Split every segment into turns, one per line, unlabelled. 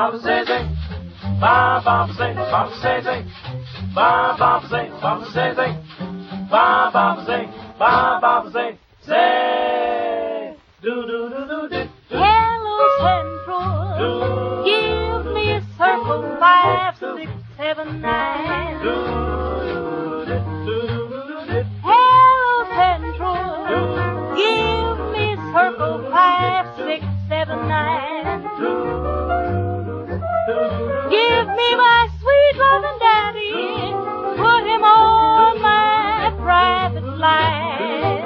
Baba say say, Baba say, Baba say say, Baba say, Baba say say, Baba say, Baba say, say, do do do do do.
Hello Central, give me a circle 5, 6, 7, 9. Hello Central, give me a circle 5, 6, 7, 9. Give me my sweet loving daddy, put him on my private line.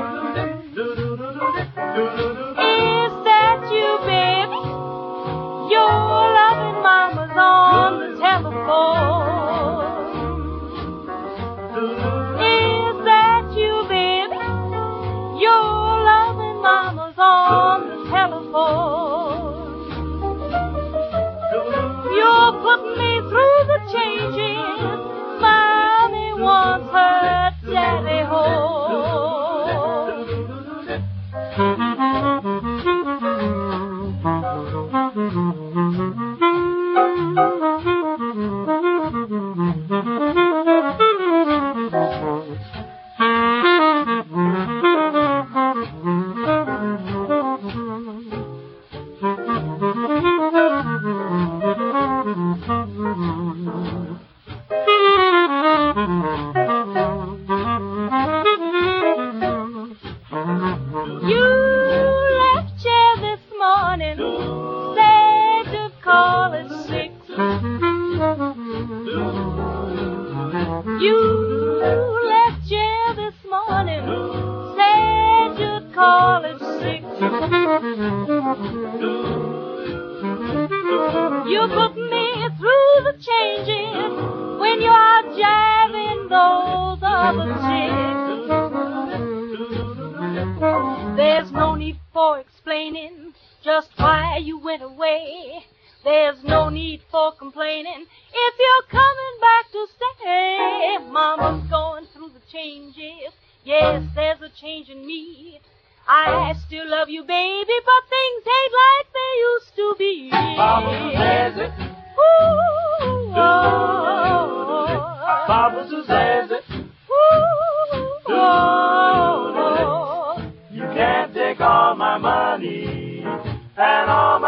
Is that you, baby? Your loving mama's on the telephone. Is that you, baby? Your loving mama's on the telephone. You're putting me through the changes. Mommy wants her daddy home. You left here this morning, said to call at 6. You left here this morning, said you'd call at 6. You put me through the changes when you're jiving those other chicks. There's no need for explaining just why you went away. There's no need for complaining if you're coming back to stay. Mama's going through the changes. Yes, there's a change in me. I still love you, baby, but things ain't like they used to be.
Baba says it.
Ooh, oh,
Baba says it.
ooh, oh,
You can't take all my money and all my